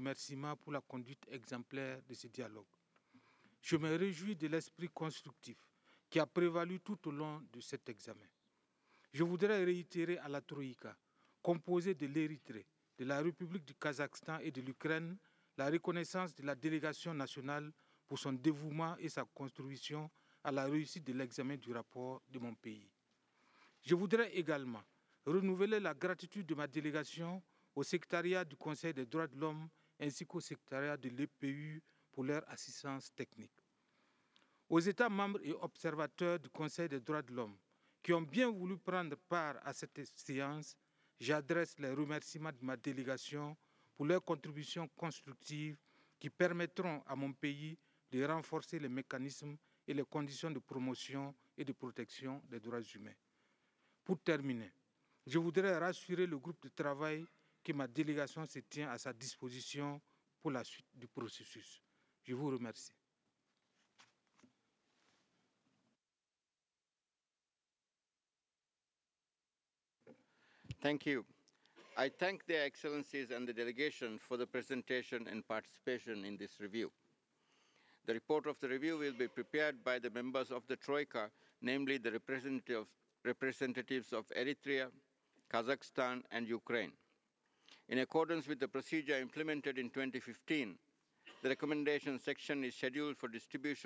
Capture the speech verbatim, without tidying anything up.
remerciements pour la conduite exemplaire de ce dialogue. Je me réjouis de l'esprit constructif qui a prévalu tout au long de cet examen. Je voudrais réitérer à la Troïka, composée de l'Érythrée, de la République du Kazakhstan et de l'Ukraine, la reconnaissance de la délégation nationale pour son dévouement et sa contribution à la réussite de l'examen du rapport de mon pays. Je voudrais également renouveler la gratitude de ma délégation au secrétariat du Conseil des droits de l'homme ainsi qu'au secrétariat de l'E P U pour leur assistance technique. Aux États membres et observateurs du Conseil des droits de l'homme qui ont bien voulu prendre part à cette séance, j'adresse les remerciements de ma délégation pour leurs contributions constructives qui permettront à mon pays de renforcer les mécanismes et les conditions de promotion et de protection des droits humains. Pour terminer, je voudrais rassurer le groupe de travail que ma délégation se tient à sa disposition pour la suite du processus. Je vous remercie. Thank you. I thank their excellencies and the delegation for the presentation and participation in this review. The report of the review will be prepared by the members of the Troika, namely the representative, representatives of Eritrea, Kazakhstan, and Ukraine. In accordance with the procedure implemented in twenty fifteen, the recommendation section is scheduled for distribution